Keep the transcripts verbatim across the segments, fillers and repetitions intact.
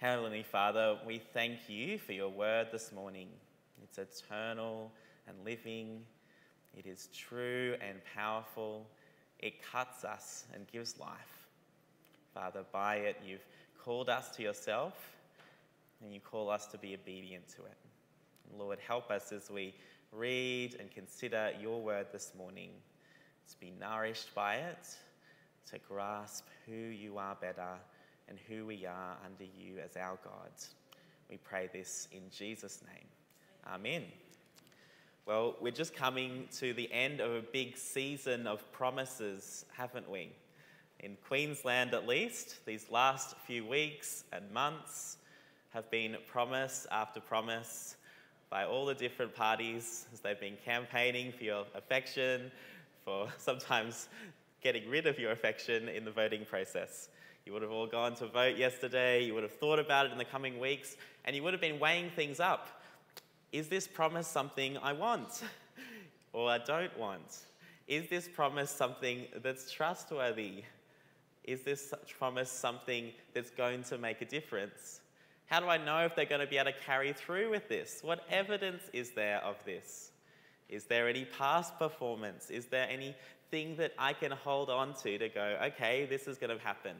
Heavenly Father, we thank you for your word this morning. It's eternal and living. It is true and powerful. It cuts us and gives life. Father, by it you've called us to yourself and you call us to be obedient to it. And Lord, help us as we read and consider your word this morning to be nourished by it, to grasp who you are better and who we are under you as our God. We pray this in Jesus' name. Amen. Well, we're just coming to the end of a big season of promises, haven't we? In Queensland, at least, these last few weeks and months have been promise after promise by all the different parties as they've been campaigning for your affection, for sometimes getting rid of your affection in the voting process. You would have all gone to vote yesterday, you would have thought about it in the coming weeks, and you would have been weighing things up. Is this promise something I want or I don't want? Is this promise something that's trustworthy? Is this promise something that's going to make a difference? How do I know if they're going to be able to carry through with this? What evidence is there of this? Is there any past performance? Is there anything that I can hold on to to go, okay, this is going to happen?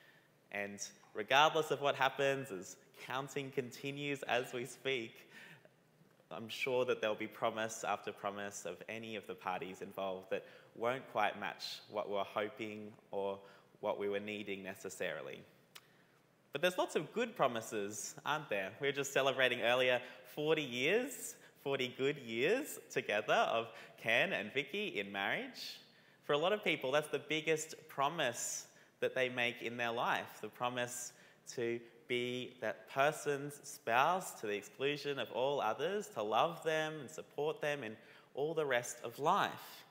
And regardless of what happens, as counting continues as we speak, I'm sure that there'll be promise after promise of any of the parties involved that won't quite match what we're hoping or what we were needing necessarily. But there's lots of good promises, aren't there? We were just celebrating earlier forty years, forty good years together of Ken and Vicky in marriage. For a lot of people, that's the biggest promise that they make in their life, the promise to be that person's spouse to the exclusion of all others, to love them and support them in all the rest of life.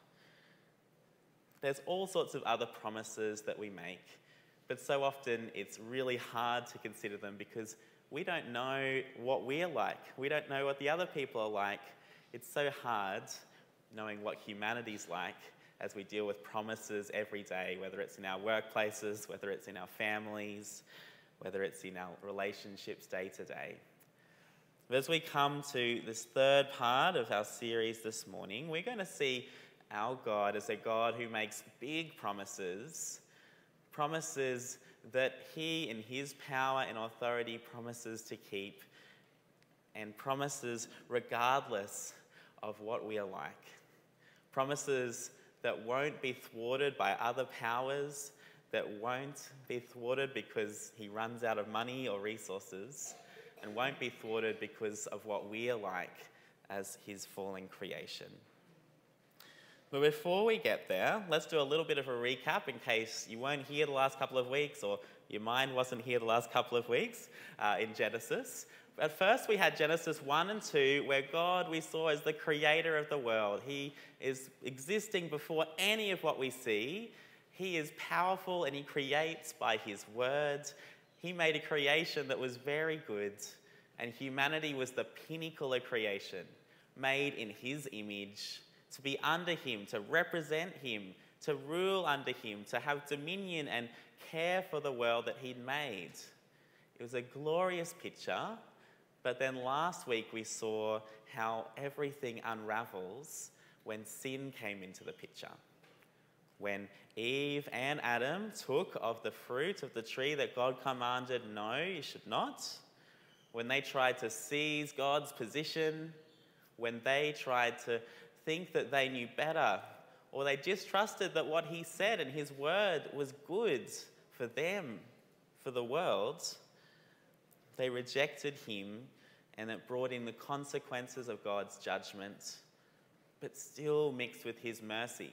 There's all sorts of other promises that we make, but so often it's really hard to consider them because we don't know what we're like. We don't know what the other people are like. It's so hard knowing what humanity's like as we deal with promises every day, whether it's in our workplaces, whether it's in our families, whether it's in our relationships day to day. But as we come to this third part of our series this morning, we're going to see our God as a God who makes big promises, promises that he in his power and authority promises to keep, and promises regardless of what we are like. Promises that won't be thwarted by other powers, that won't be thwarted because he runs out of money or resources, and won't be thwarted because of what we are like as his fallen creation. But before we get there, let's do a little bit of a recap in case you weren't here the last couple of weeks or your mind wasn't here the last couple of weeks uh, in Genesis. At first we had Genesis one and two, where God we saw as the creator of the world. He is existing before any of what we see. He is powerful and he creates by his word. He made a creation that was very good, and humanity was the pinnacle of creation, made in his image, to be under him, to represent him, to rule under him, to have dominion and care for the world that he'd made. It was a glorious picture. But then last week we saw how everything unravels when sin came into the picture. When Eve and Adam took of the fruit of the tree that God commanded, no, you should not. When they tried to seize God's position, when they tried to think that they knew better, or they distrusted that what he said and his word was good for them, for the world, they rejected him, and it brought in the consequences of God's judgment, but still mixed with his mercy.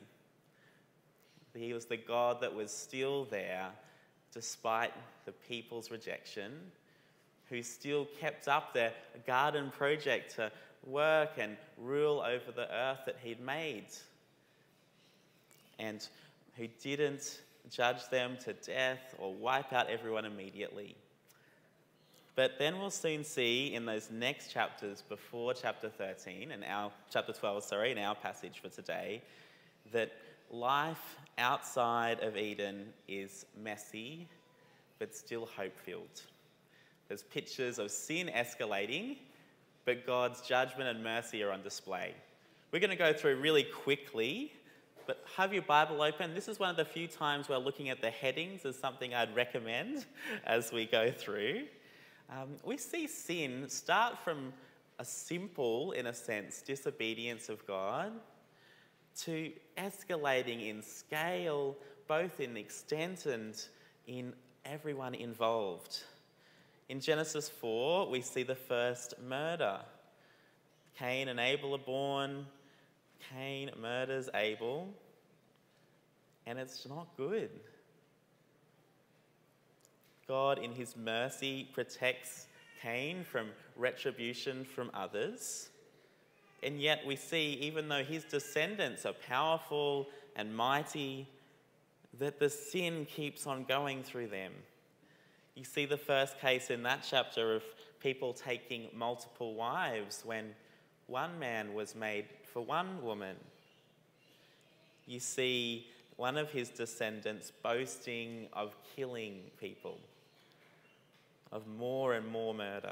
He was the God that was still there despite the people's rejection, who still kept up their garden project to work and rule over the earth that he'd made, and who didn't judge them to death or wipe out everyone immediately. But then we'll soon see in those next chapters before chapter thirteen, and our chapter twelve, sorry, in our passage for today, that life outside of Eden is messy, but still hope-filled. There's pictures of sin escalating, but God's judgment and mercy are on display. We're going to go through really quickly, but have your Bible open. This is one of the few times where looking at the headings is something I'd recommend as we go through. Um, we see sin start from a simple, in a sense, disobedience of God to escalating in scale, both in extent and in everyone involved. In Genesis four, we see the first murder. Cain and Abel are born. Cain murders Abel, and it's not good. God, in his mercy, protects Cain from retribution from others. And yet we see, even though his descendants are powerful and mighty, that the sin keeps on going through them. You see the first case in that chapter of people taking multiple wives when one man was made for one woman. You see one of his descendants boasting of killing people, of more and more murder.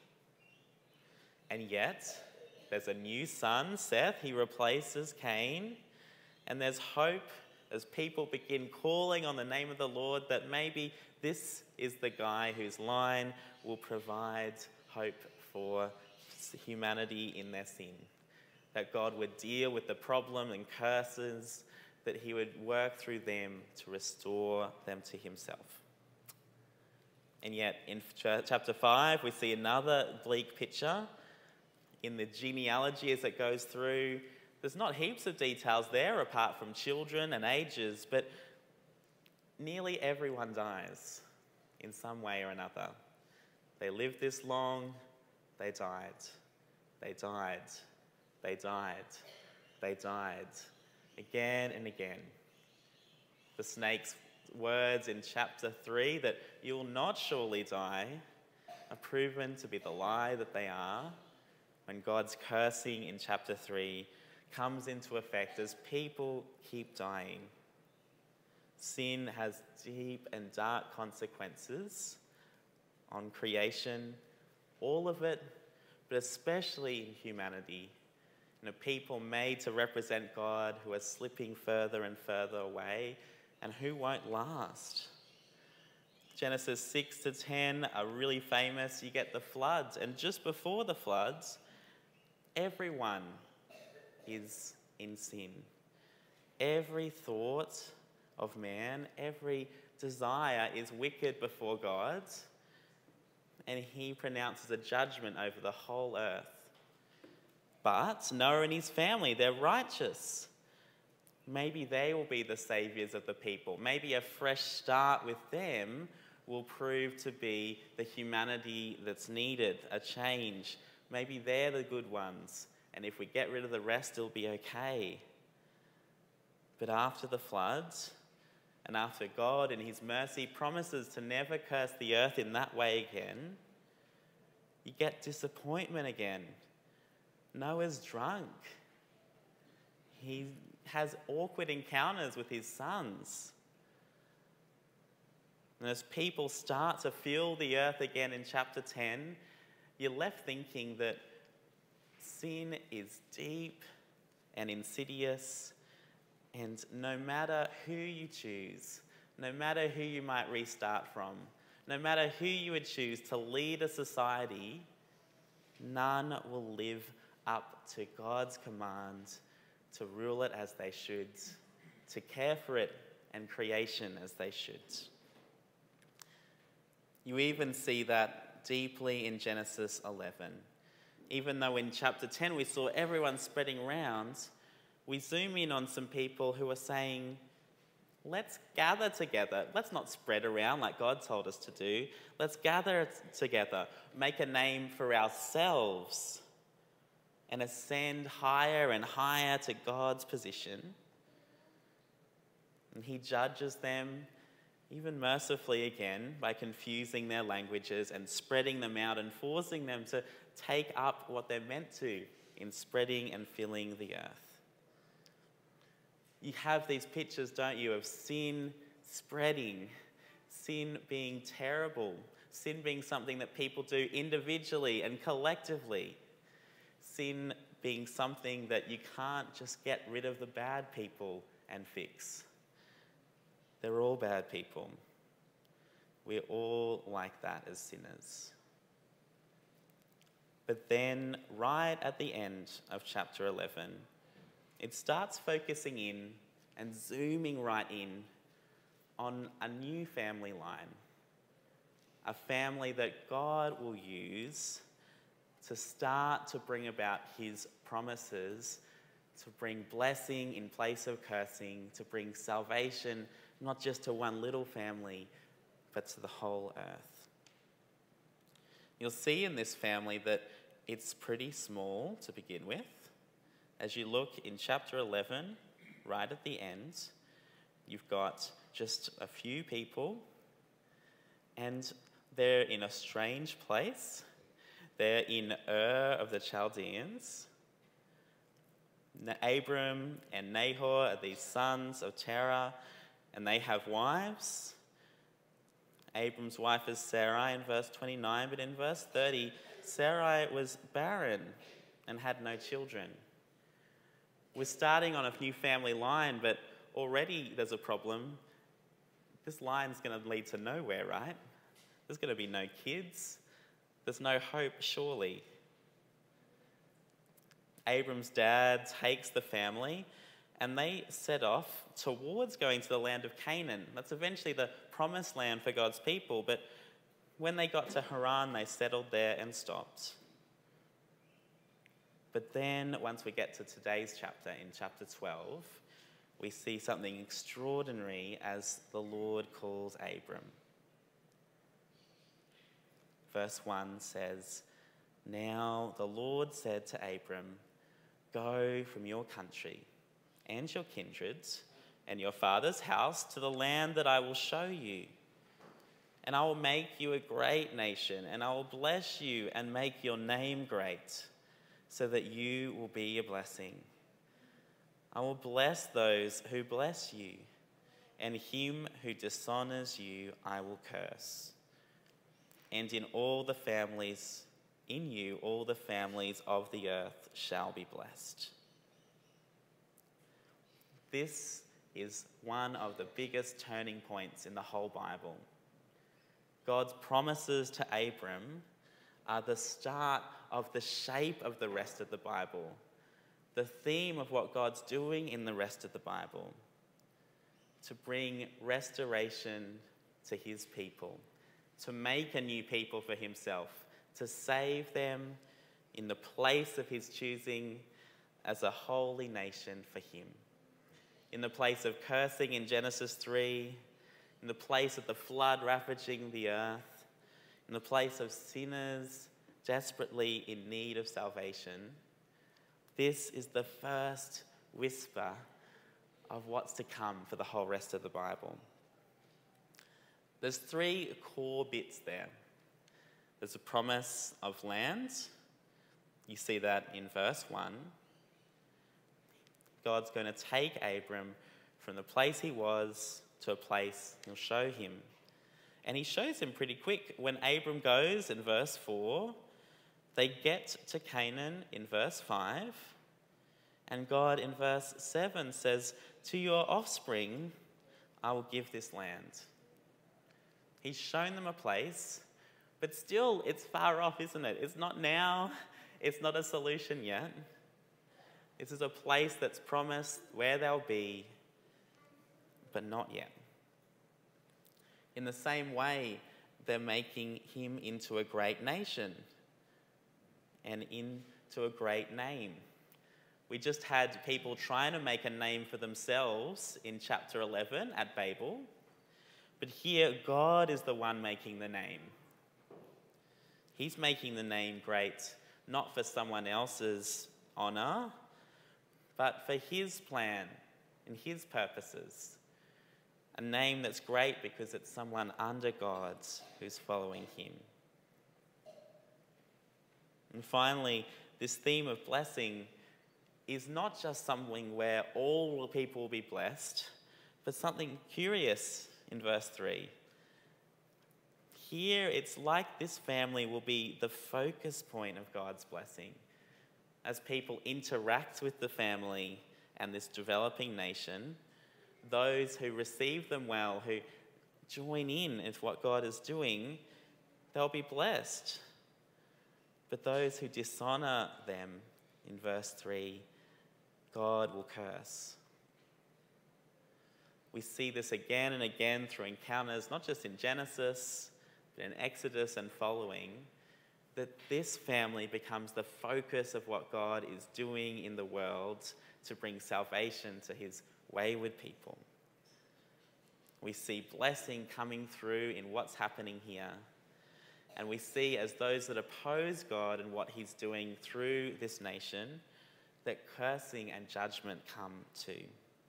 And yet, there's a new son, Seth. He replaces Cain. And there's hope as people begin calling on the name of the Lord that maybe this is the guy whose line will provide hope for humanity in their sin. That God would deal with the problem and curses, that he would work through them to restore them to himself. And yet, in chapter five, we see another bleak picture. In the genealogy as it goes through, there's not heaps of details there apart from children and ages, but nearly everyone dies in some way or another. They lived this long, they died. They died. They died. They died. Again and again. The snake's words in chapter three that you'll not surely die are proven to be the lie that they are when God's cursing in chapter three comes into effect as people keep dying. Sin has deep and dark consequences on creation, all of it, but especially in humanity. You know, people made to represent God who are slipping further and further away and who won't last. Genesis six to ten are really famous. You get the floods, and just before the floods, everyone is in sin. Every thought of man, every desire is wicked before God, and he pronounces a judgment over the whole earth. But Noah and his family, they're righteous. Maybe they will be the saviours of the people. Maybe a fresh start with them will prove to be the humanity that's needed, a change. Maybe they're the good ones, and if we get rid of the rest, it'll be okay. But after the floods, and after God in his mercy promises to never curse the earth in that way again, you get disappointment again. Noah's drunk. He has awkward encounters with his sons. And as people start to fill the earth again in chapter ten, you're left thinking that sin is deep and insidious, and no matter who you choose, no matter who you might restart from, no matter who you would choose to lead a society, none will live up to God's command to rule it as they should, to care for it and creation as they should. You even see that deeply in Genesis eleven. Even though in chapter ten we saw everyone spreading around, we zoom in on some people who are saying, let's gather together. Let's not spread around like God told us to do. Let's gather together, make a name for ourselves, and ascend higher and higher to God's position. And he judges them, even mercifully again, by confusing their languages and spreading them out and forcing them to take up what they're meant to in spreading and filling the earth. You have these pictures, don't you, of sin spreading, sin being terrible, Sin being something that people do individually and collectively. Sin being something that you can't just get rid of the bad people and fix. They're all bad people. We're all like that as sinners. But then, right at the end of chapter eleven, it starts focusing in and zooming right in on a new family line. A family that God will use to start to bring about his promises, to bring blessing in place of cursing, to bring salvation not just to one little family, but to the whole earth. You'll see in this family that it's pretty small to begin with. As you look in chapter eleven, right at the end, you've got just a few people, and they're in a strange place. They're in Ur of the Chaldeans. Abram and Nahor are these sons of Terah, and they have wives. Abram's wife is Sarai in verse twenty-nine, but in verse thirty, Sarai was barren and had no children. We're starting on a new family line, but already there's a problem. This line's going to lead to nowhere, right? There's going to be no kids. There's no hope, surely. Abram's dad takes the family and they set off towards going to the land of Canaan. That's eventually the promised land for God's people, but when they got to Haran, they settled there and stopped. But then, once we get to today's chapter, in chapter twelve, we see something extraordinary as the Lord calls Abram. Verse one says, "Now the Lord said to Abram, 'Go from your country and your kindred and your father's house to the land that I will show you. And I will make you a great nation, and I will bless you and make your name great, so that you will be a blessing. I will bless those who bless you, and him who dishonors you I will curse. And in all the families, in you all the families of the earth shall be blessed.'" This is one of the biggest turning points in the whole Bible. God's promises to Abram are the start of the shape of the rest of the Bible, the theme of what God's doing in the rest of the Bible, to bring restoration to his people, to make a new people for himself, to save them in the place of his choosing as a holy nation for him. In the place of cursing in Genesis three, in the place of the flood ravaging the earth, in the place of sinners desperately in need of salvation, this is the first whisper of what's to come for the whole rest of the Bible. There's three core bits there. There's a promise of land. You see that in verse one. God's going to take Abram from the place he was to a place he'll show him. And he shows him pretty quick. When Abram goes in verse four, they get to Canaan in verse five. And God in verse seven says, "To your offspring I will give this land." He's shown them a place, but still it's far off, isn't it? It's not now. It's not a solution yet. This is a place that's promised where they'll be, but not yet. In the same way, they're making him into a great nation and into a great name. We just had people trying to make a name for themselves in chapter eleven at Babel, but here God is the one making the name. He's making the name great, not for someone else's honour, but for his plan and his purposes. A name that's great because it's someone under God who's following him. And finally, this theme of blessing is not just something where all the people will be blessed, but something curious in verse three. here it's like this family will be the focus point of God's blessing. As people interact with the family and this developing nation, those who receive them well, who join in with what God is doing, they'll be blessed. But those who dishonour them, in verse three, God will curse. We see this again and again through encounters, not just in Genesis, but in Exodus and following, that this family becomes the focus of what God is doing in the world to bring salvation to his wayward people. We see blessing coming through in what's happening here. And we see, as those that oppose God and what he's doing through this nation, that cursing and judgment come too.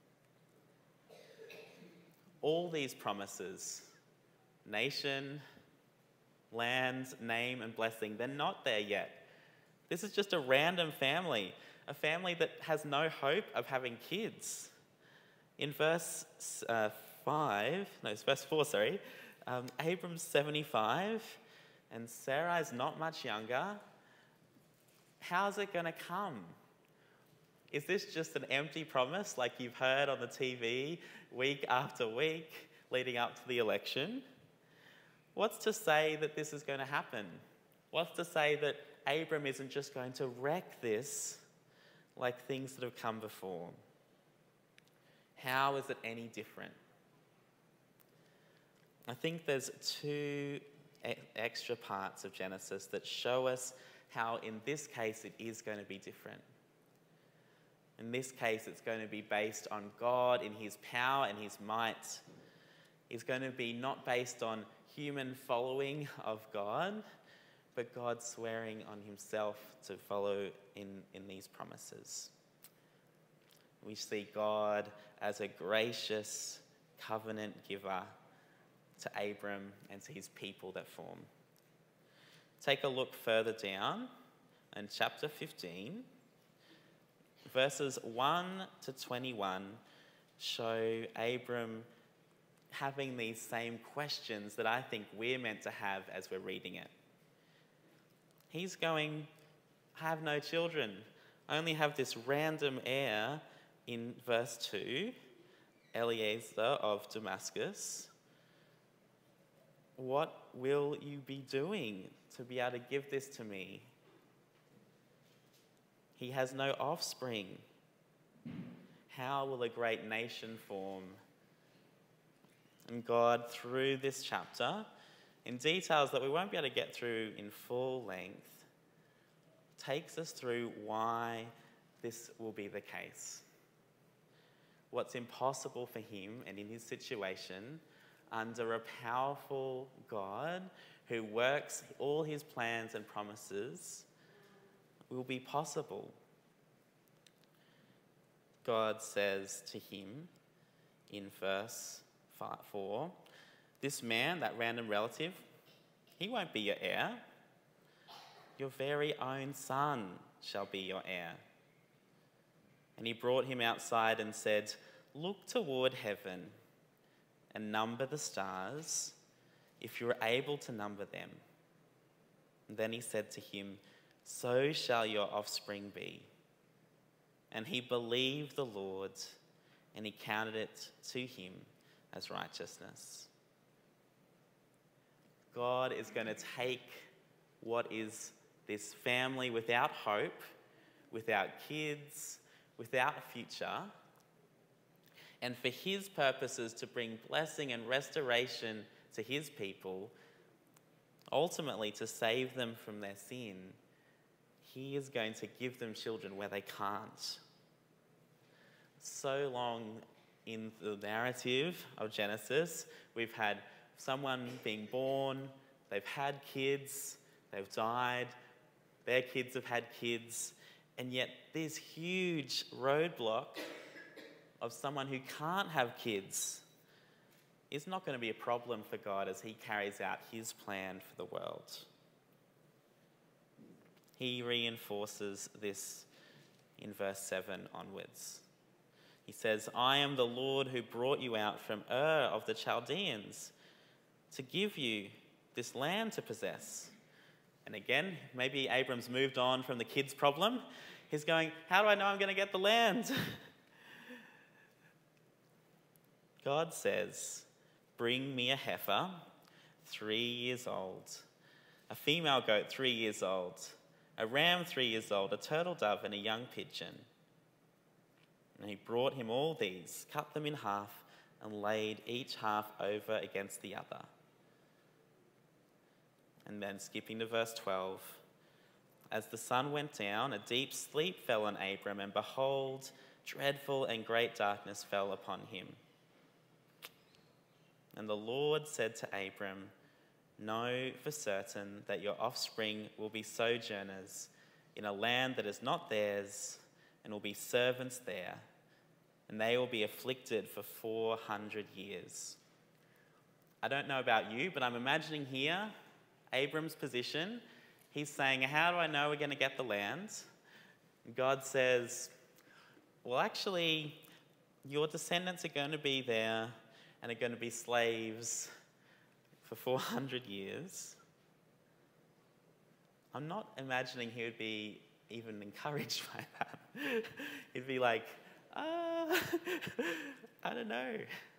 All these promises, nation, land, name, and blessing, they're not there yet. This is just a random family, a family that has no hope of having kids. In verse uh, five, no, it's verse four, sorry, um, Abram's seventy-five and Sarai's not much younger. How's it going to come? Is this just an empty promise like you've heard on the T V week after week leading up to the election? What's to say that this is going to happen? What's to say that Abram isn't just going to wreck this like things that have come before? How is it any different? I think there's two e- extra parts of Genesis that show us how in this case it is going to be different. In this case, it's going to be based on God in his power and his might. It's going to be not based on human following of God, but God swearing on himself to follow in, in these promises. We see God as a gracious covenant giver to Abram and to his people that form. Take a look further down in chapter fifteen. Verses one to twenty-one show Abram having these same questions that I think we're meant to have as we're reading it. He's going, I have no children. I only have this random heir in verse two, Eliezer of Damascus. What will you be doing to be able to give this to me? He has no offspring. How will a great nation form? And God, through this chapter, in details that we won't be able to get through in full length, takes us through why this will be the case. What's impossible for him and in his situation, under a powerful God who works all his plans and promises, will be possible. God says to him in verse four, this man, that random relative, he won't be your heir. Your very own son shall be your heir. And he brought him outside and said, look toward heaven and number the stars, if you are able to number them. And then he said to him, so shall your offspring be. And he believed the Lord, and he counted it to him as righteousness. God is going to take what is this family without hope, without kids, without a future, and for his purposes to bring blessing and restoration to his people, ultimately to save them from their sin. He is going to give them children where they can't. So long in the narrative of Genesis, we've had someone being born, they've had kids, they've died, their kids have had kids, and yet this huge roadblock of someone who can't have kids is not going to be a problem for God as he carries out his plan for the world. He reinforces this in verse seven onwards. He says, I am the Lord who brought you out from Ur of the Chaldeans to give you this land to possess. And again, maybe Abram's moved on from the kids' problem. He's going, how do I know I'm going to get the land? God says, bring me a heifer, three years old, a female goat, three years old, a ram, three years old, a turtle dove, and a young pigeon. And he brought him all these, cut them in half, and laid each half over against the other. And then skipping to verse twelve, as the sun went down, a deep sleep fell on Abram, and behold, dreadful and great darkness fell upon him. And the Lord said to Abram, know for certain that your offspring will be sojourners in a land that is not theirs, and will be servants there, and they will be afflicted for four hundred years. I don't know about you, but I'm imagining here Abram's position. He's saying, how do I know we're going to get the land? God says, well, actually, your descendants are going to be there and are going to be slaves for four hundred years. I'm not imagining he would be even encouraged by that. He'd be like, ah, I don't know.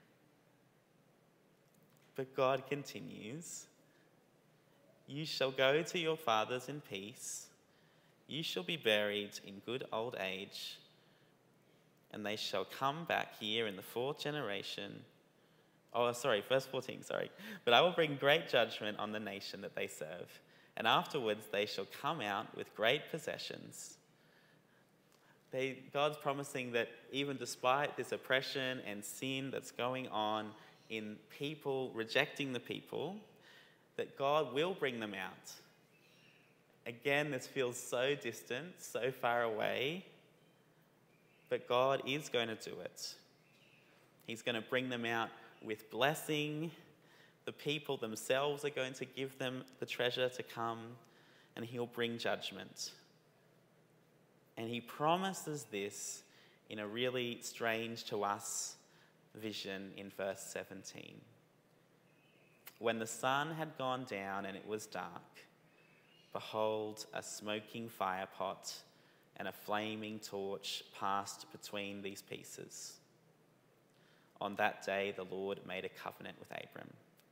But God continues, you shall go to your fathers in peace. You shall be buried in good old age, and they shall come back here in the fourth generation. Oh, sorry, verse fourteen, sorry. But I will bring great judgment on the nation that they serve, and afterwards they shall come out with great possessions. They, God's promising that even despite this oppression and sin that's going on in people rejecting the people, that God will bring them out. Again, this feels so distant, so far away, but God is going to do it. He's going to bring them out with blessing. The people themselves are going to give them the treasure to come, and he'll bring judgment. And he promises this in a really strange to us vision in verse seventeen. When the sun had gone down and it was dark, behold, a smoking fire pot and a flaming torch passed between these pieces. On that day, the Lord made a covenant with Abram.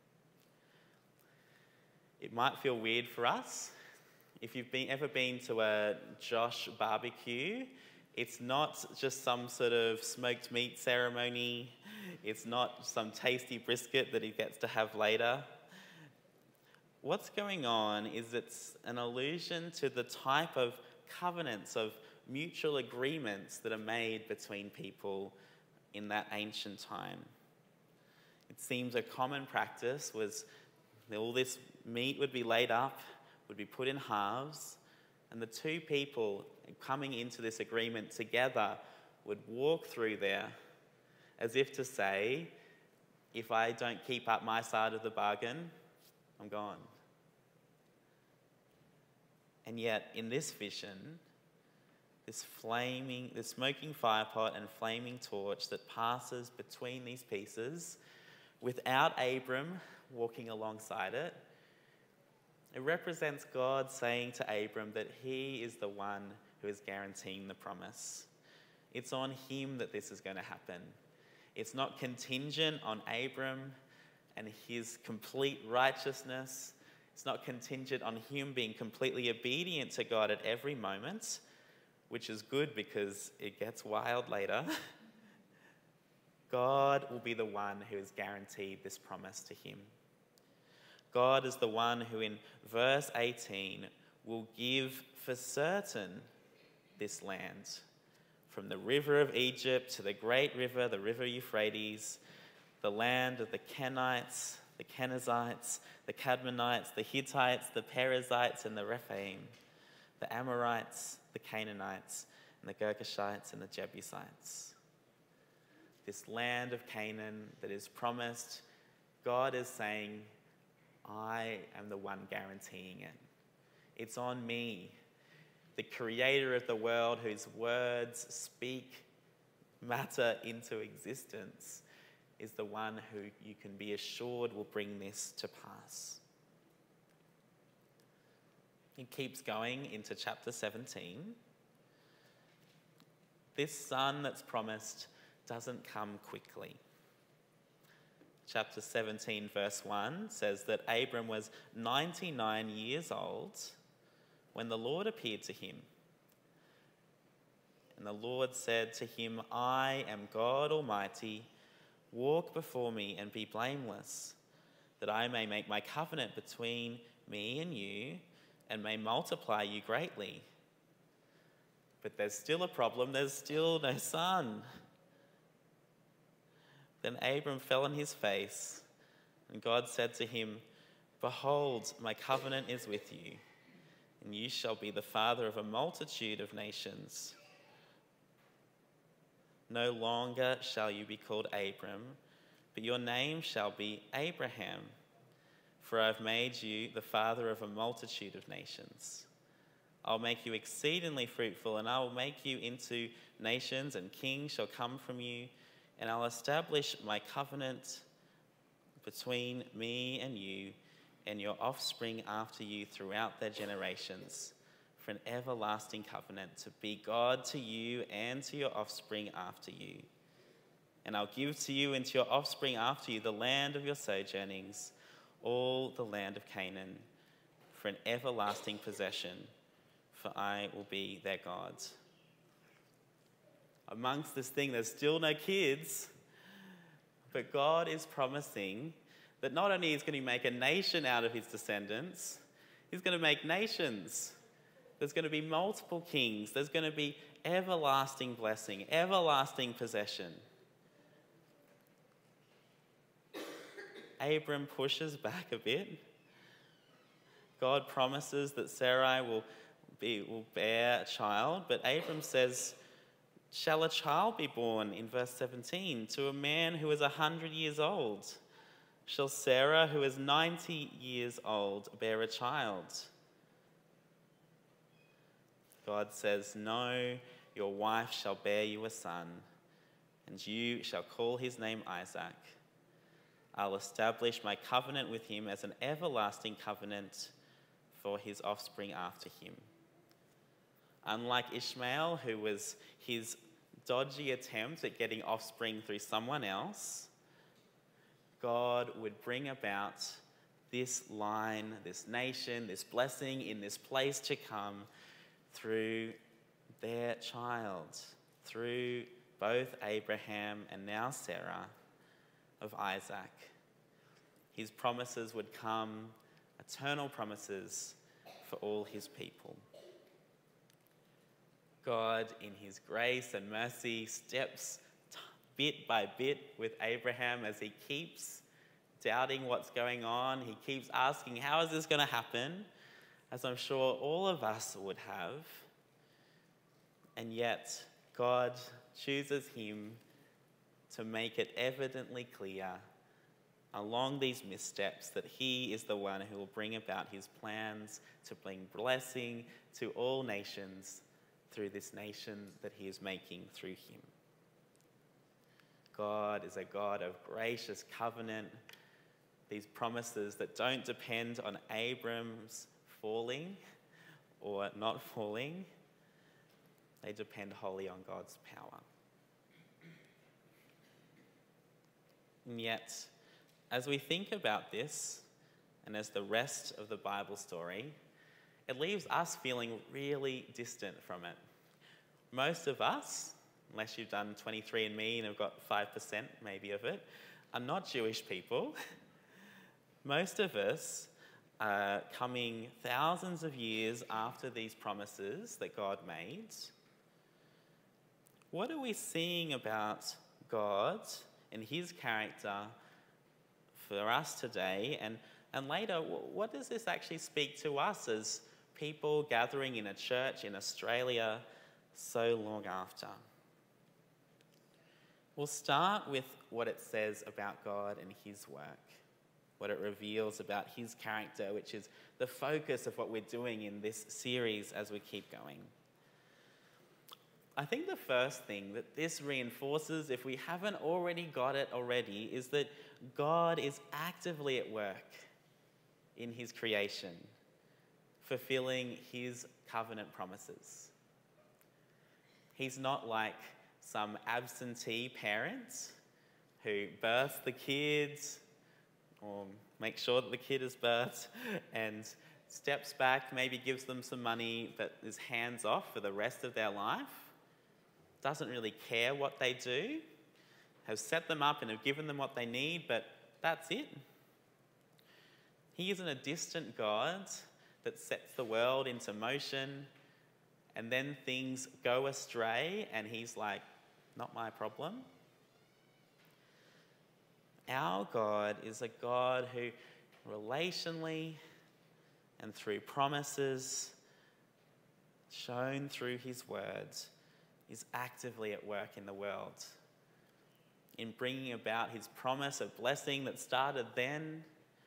It might feel weird for us. If you've been, ever been to a Josh barbecue, it's not just some sort of smoked meat ceremony. It's not some tasty brisket that he gets to have later. What's going on is it's an allusion to the type of covenants, of mutual agreements that are made between people in that ancient time. It seems a common practice was all this meat would be laid up, would be put in halves, and the two people coming into this agreement together would walk through there as if to say, if I don't keep up my side of the bargain, I'm gone. And yet, in this vision, this flaming, this smoking fire pot and flaming torch that passes between these pieces, without Abram walking alongside it, it represents God saying to Abram that he is the one who is guaranteeing the promise. It's on him that this is going to happen. It's not contingent on Abram and his complete righteousness. It's not contingent on him being completely obedient to God at every moment, which is good because it gets wild later. God will be the one who has guaranteed this promise to him. God is the one who in verse eighteen will give for certain this land. From the river of Egypt to the great river, the river Euphrates, the land of the Kenites, the Kenizzites, the Cadmonites, the Hittites, the Perizzites, and the Rephaim, the Amorites, the Canaanites, and the Girgashites, and the Jebusites. This land of Canaan that is promised, God is saying, I am the one guaranteeing it. It's on me, the creator of the world, whose words speak matter into existence, is the one who you can be assured will bring this to pass. It keeps going into chapter seventeen. This son that's promised doesn't come quickly. Chapter seventeen, verse one says that Abram was ninety-nine years old when the Lord appeared to him. And the Lord said to him, I am God Almighty. Walk before me and be blameless, that I may make my covenant between me and you and may multiply you greatly. But there's still a problem. There's still no son. Then Abram fell on his face, and God said to him, Behold, my covenant is with you, and you shall be the father of a multitude of nations. No longer shall you be called Abram, but your name shall be Abraham, for I have made you the father of a multitude of nations. I'll make you exceedingly fruitful, and I will make you into nations, and kings shall come from you, and I'll establish my covenant between me and you and your offspring after you throughout their generations, for an everlasting covenant to be God to you and to your offspring after you. And I'll give to you and to your offspring after you the land of your sojournings, all the land of Canaan, for an everlasting possession, for I will be their God. Amongst this thing, there's still no kids, but God is promising that not only is going to make a nation out of his descendants, he's going to make nations. There's going to be multiple kings. There's going to be everlasting blessing, everlasting possession. Abram pushes back a bit. God promises that Sarai will, be, will bear a child, but Abram says, shall a child be born, in verse seventeen, to a man who is a hundred years old? Shall Sarah, who is ninety years old, bear a child? God says, no, your wife shall bear you a son, and you shall call his name Isaac. I'll establish my covenant with him as an everlasting covenant for his offspring after him. Unlike Ishmael, who was his dodgy attempt at getting offspring through someone else, God would bring about this line, this nation, this blessing in this place to come through their child, through both Abraham and now Sarah, of Isaac. His promises would come, eternal promises for all his people. God, in his grace and mercy, steps bit by bit with Abraham as he keeps doubting what's going on. He keeps asking, how is this going to happen? As I'm sure all of us would have. And yet, God chooses him to make it evidently clear along these missteps that he is the one who will bring about his plans to bring blessing to all nations through this nation that he is making through him. God is a God of gracious covenant, these promises that don't depend on Abram's falling or not falling. They depend wholly on God's power. And yet, as we think about this, and as the rest of the Bible story, it leaves us feeling really distant from it. Most of us, unless you've done twenty-three and me and have got five percent maybe of it, are not Jewish people. Most of us are coming thousands of years after these promises that God made. What are we seeing about God and his character for us today? And, and later, what does this actually speak to us as people gathering in a church in Australia so long after? We'll start with what it says about God and his work, what it reveals about his character, which is the focus of what we're doing in this series as we keep going. I think the first thing that this reinforces, if we haven't already got it already, is that God is actively at work in his creation fulfilling his covenant promises. He's not like some absentee parent who births the kids or makes sure that the kid is birthed and steps back, maybe gives them some money, but is hands off for the rest of their life, doesn't really care what they do, has set them up and have given them what they need, but that's it. He isn't a distant God that sets the world into motion and then things go astray and he's like, not my problem. Our God is a God who relationally and through promises shown through his words is actively at work in the world in bringing about his promise of blessing that started then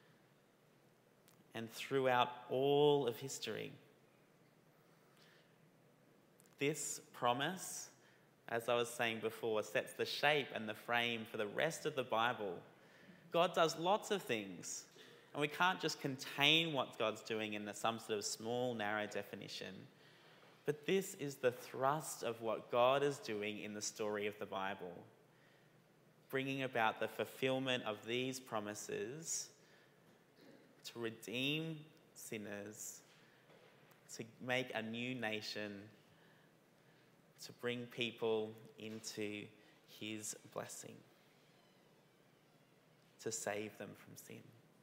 and throughout all of history. This promise, as I was saying before, sets the shape and the frame for the rest of the Bible. God does lots of things, and we can't just contain what God's doing in some sort of small, narrow definition. But this is the thrust of what God is doing in the story of the Bible, bringing about the fulfillment of these promises to redeem sinners, to make a new nation, to bring people into his blessing, to save them from sin.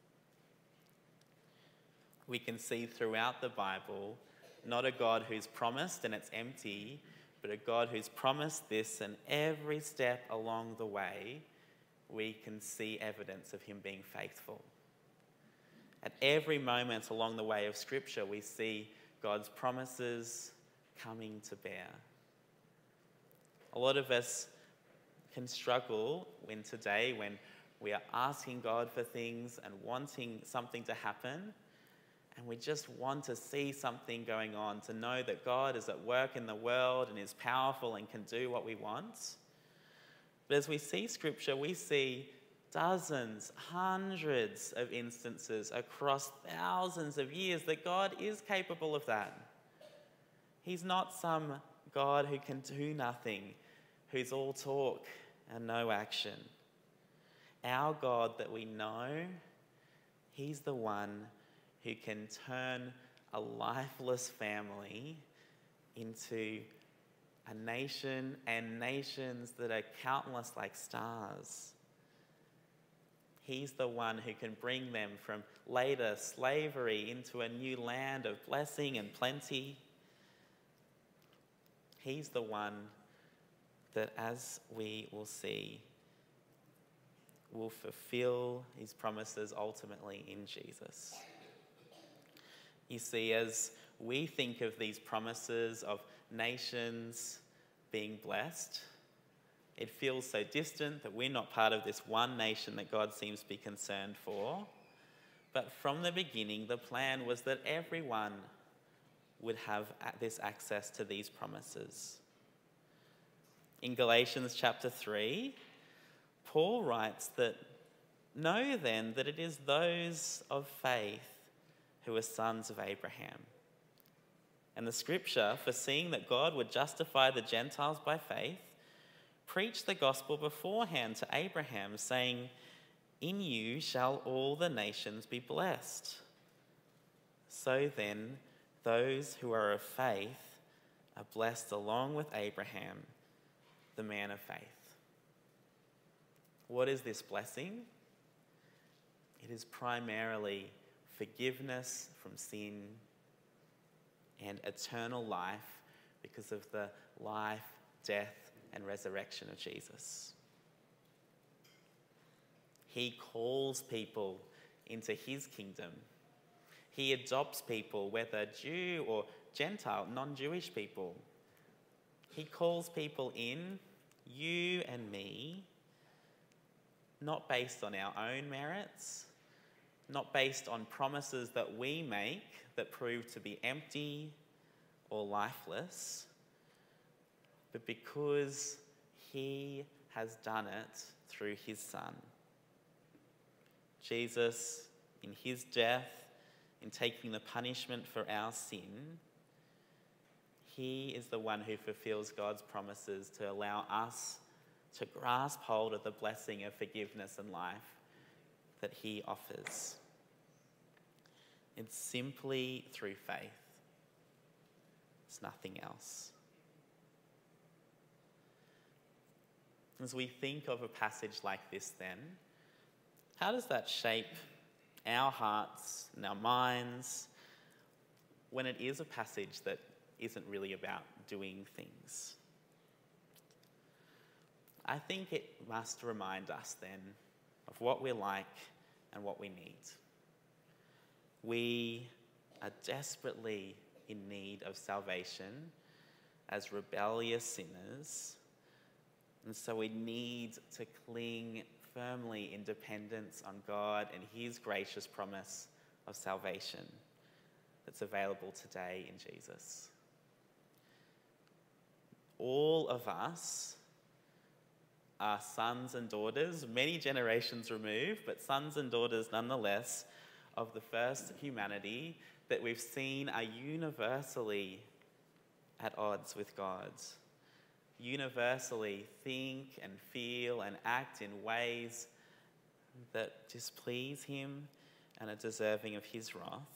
We can see throughout the Bible not a God who's promised and it's empty, but a God who's promised this, and every step along the way we can see evidence of him being faithful. At every moment along the way of Scripture we see God's promises coming to bear. A lot of us can struggle when today, when we are asking God for things and wanting something to happen, and we just want to see something going on, to know that God is at work in the world and is powerful and can do what we want. But as we see Scripture, we see dozens, hundreds of instances across thousands of years that God is capable of that. He's not some God who can do nothing, who's all talk and no action. Our God that we know, he's the one who can turn a lifeless family into a nation and nations that are countless like stars. He's the one who can bring them from later slavery into a new land of blessing and plenty. He's the one that, as we will see, will fulfill his promises ultimately in Jesus. You see, as we think of these promises of nations being blessed, it feels so distant that we're not part of this one nation that God seems to be concerned for. But from the beginning, the plan was that everyone would have this access to these promises. In Galatians chapter three, Paul writes that, "Know then that it is those of faith who are sons of Abraham." And the scripture, foreseeing that God would justify the Gentiles by faith, preached the gospel beforehand to Abraham, saying, "In you shall all the nations be blessed." So then, those who are of faith are blessed along with Abraham, the man of faith. What is this blessing? It is primarily forgiveness from sin and eternal life because of the life, death, and resurrection of Jesus. He calls people into his kingdom. He adopts people, whether Jew or Gentile, non-Jewish people. He calls people in, you and me, not based on our own merits, not based on promises that we make that prove to be empty or lifeless, but because he has done it through his Son. Jesus, in his death, in taking the punishment for our sin, he is the one who fulfills God's promises to allow us to grasp hold of the blessing of forgiveness and life that he offers. It's simply through faith. It's nothing else. As we think of a passage like this then, how does that shape our hearts and our minds when it is a passage that isn't really about doing things? I think it must remind us then of what we're like and what we need. We are desperately in need of salvation as rebellious sinners, and so we need to cling firmly in dependence on God and his gracious promise of salvation that's available today in Jesus. All of us are sons and daughters, many generations removed, but sons and daughters nonetheless, of the first humanity that we've seen are universally at odds with God. Universally think and feel and act in ways that displease him and are deserving of his wrath.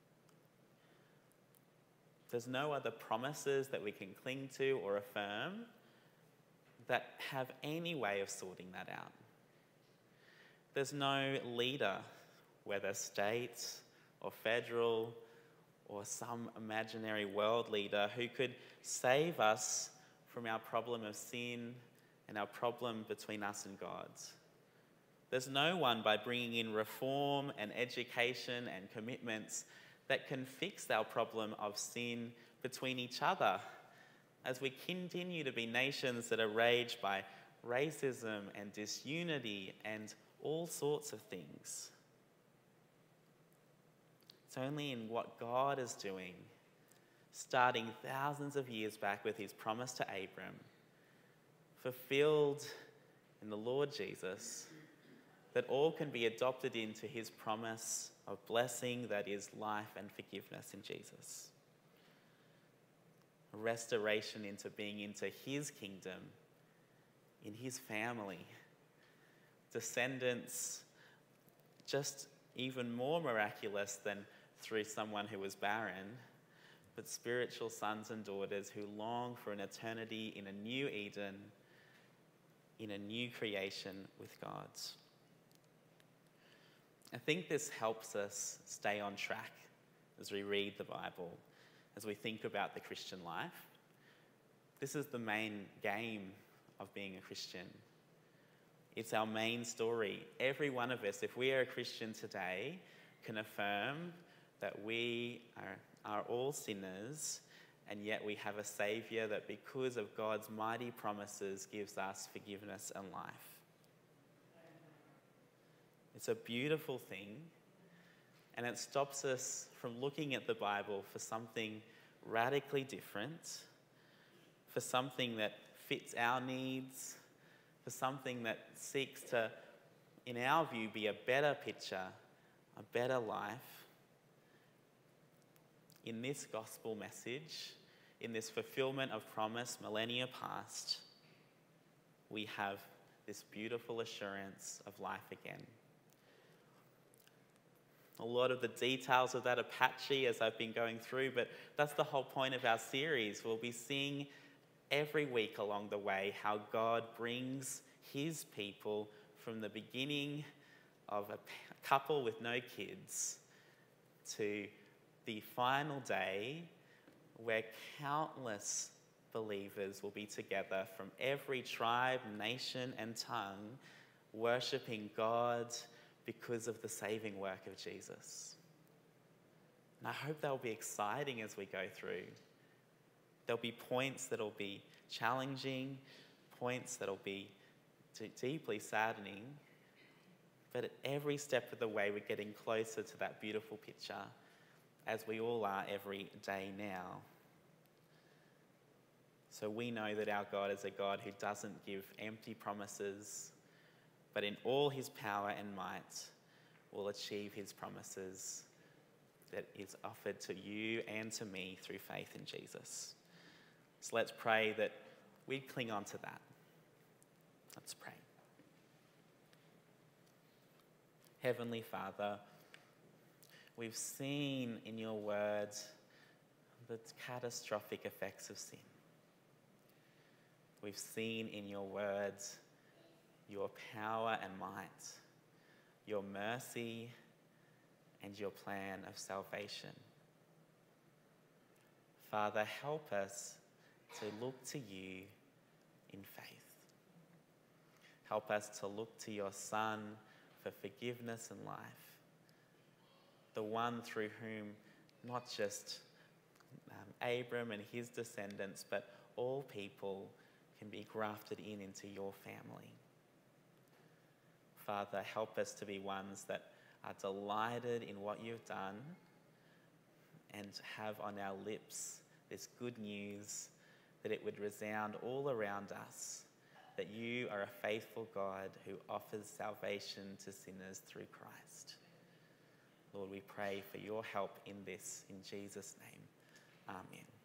There's no other promises that we can cling to or affirm that have any way of sorting that out. There's no leader, whether state or federal or some imaginary world leader, who could save us from our problem of sin and our problem between us and God. There's no one by bringing in reform and education and commitments that can fix our problem of sin between each other as we continue to be nations that are raged by racism and disunity and all sorts of things. It's only in what God is doing, starting thousands of years back with his promise to Abram, fulfilled in the Lord Jesus, that all can be adopted into his promise of blessing that is life and forgiveness in Jesus. A restoration into being into his kingdom, in his family. Descendants just even more miraculous than through someone who was barren, but spiritual sons and daughters who long for an eternity in a new Eden, in a new creation with God. I think this helps us stay on track as we read the Bible, as we think about the Christian life. This is the main game of being a Christian. It's our main story. Every one of us, if we are a Christian today, can affirm that we are, are all sinners, and yet we have a Saviour that, because of God's mighty promises, gives us forgiveness and life. It's a beautiful thing, and it stops us from looking at the Bible for something radically different, for something that fits our needs, for something that seeks to, in our view, be a better picture, a better life. In this gospel message, in this fulfillment of promise millennia past, we have this beautiful assurance of life again. A lot of the details of that are patchy as I've been going through, but that's the whole point of our series. We'll be seeing every week along the way how God brings his people from the beginning of a couple with no kids to the final day where countless believers will be together from every tribe, nation, and tongue, worshipping God because of the saving work of Jesus. And I hope they'll be exciting as we go through. There'll be points that'll be challenging, points that'll be d- deeply saddening, but at every step of the way we're getting closer to that beautiful picture, as we all are every day now. So we know that our God is a God who doesn't give empty promises, but in all his power and might will achieve his promises that is offered to you and to me through faith in Jesus. So let's pray that we'd cling on to that. Let's pray. Heavenly Father, we've seen in your words the catastrophic effects of sin. We've seen in your words your power and might, your mercy and your plan of salvation. Father, help us to look to you in faith. Help us to look to your Son for forgiveness and life, the one through whom not just um, Abram and his descendants, but all people can be grafted in into your family. Father, help us to be ones that are delighted in what you've done and have on our lips this good news, that it would resound all around us, that you are a faithful God who offers salvation to sinners through Christ. Lord, we pray for your help in this, in Jesus' name. Amen.